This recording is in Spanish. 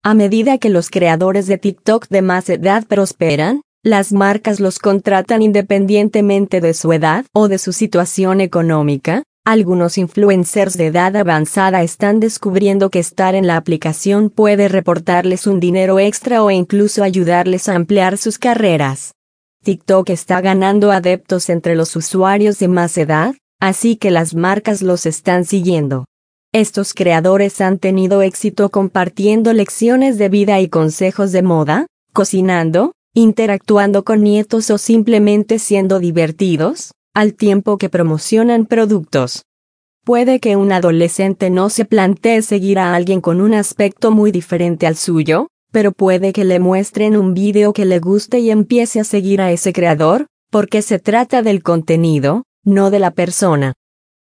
A medida que los creadores de TikTok de más edad prosperan, las marcas los contratan independientemente de su edad o de su situación económica. Algunos influencers de edad avanzada están descubriendo que estar en la aplicación puede reportarles un dinero extra o incluso ayudarles a ampliar sus carreras. TikTok está ganando adeptos entre los usuarios de más edad, así que las marcas los están siguiendo. Estos creadores han tenido éxito compartiendo lecciones de vida y consejos de moda, cocinando, interactuando con nietos o simplemente siendo divertidos, al tiempo que promocionan productos. Puede que un adolescente no se plantee seguir a alguien con un aspecto muy diferente al suyo, pero puede que le muestren un video que le guste y empiece a seguir a ese creador, porque se trata del contenido, no de la persona.